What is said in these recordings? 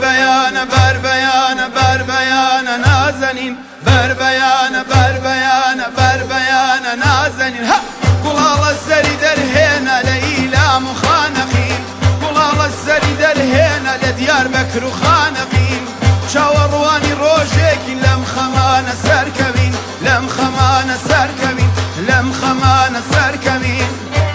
بربيانة بربيانة بربيانة نازنين بربيانة بربيانة بربيانة نازنين قلال السري درهينا لإيلا مخانقين قلال السري درهينا لديار بكر وخانقين شاورواني روجيكين لم خمانة سركبين لم خمانة سركبين لم خمانة سركبين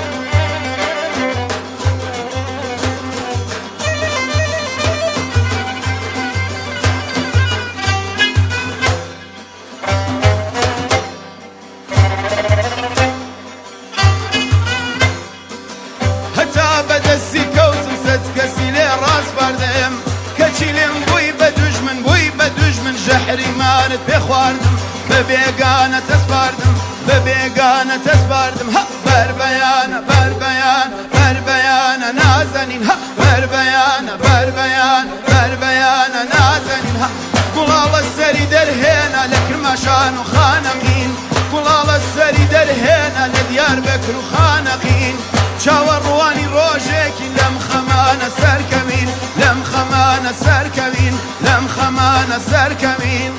هتا بدسي كوتم ستكسي لي راس بردم كتشيلم بوي بدجمن بوي بدجمن جحري مانت بخواردم ببيقانة تسباردم ببيقانة تسباردم بربيانة بربيانة بربيانة نازنين بربيانة بربيانة بربيانة نازنين قلال السري درهينا لكرماشان وخانقين قلال السري درهينا لديار بكر وخانقين شاور رواني روجيكين لم خمانة سركمين لم خمانة سركمين لم خمانة سركمين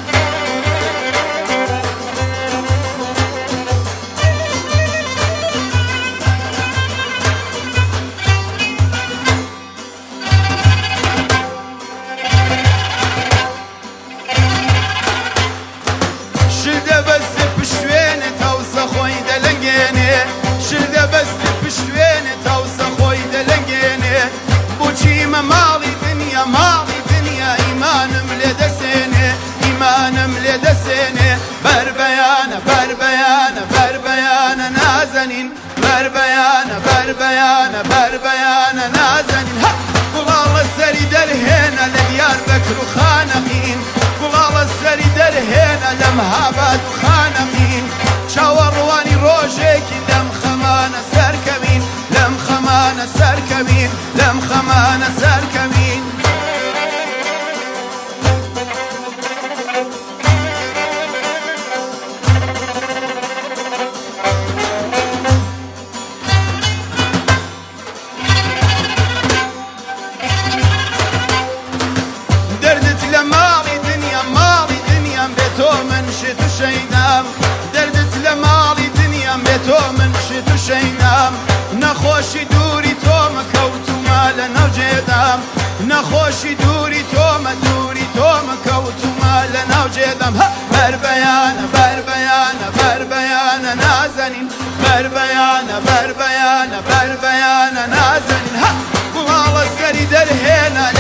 شلده بس بشوينة توسى خوي دلنجيني شلده بس بشوينة توسى خوي دلنجيني بوشي مالي دنيا مالي دنيا إيمانم لدسيني إيمانم لدسيني بربيانة بربيانة بربيانة نازنين بربيانة بربيانة بربيانة نازنين قلال السري درهينا لديار بكر وخانقين قلال السري درهينا لمهابات وخانقين شاور رواني روجيكين لم خمانة سركمين لم خمانة سركمين لم خمانة سركمين دردت لمالي دنيا مالي دنيا بيتو من شتو شينام دردت لمالي دنيا بيتو من شتو شينام نخوشي دوري توما كوتو مالا نوجيدام نخوشي دوري توما كوتو مالا نوجيدام بربيانة بربيانة بربيانة نازنين بربيانة بربيانة بربيانة نازنين قلال السري درهينا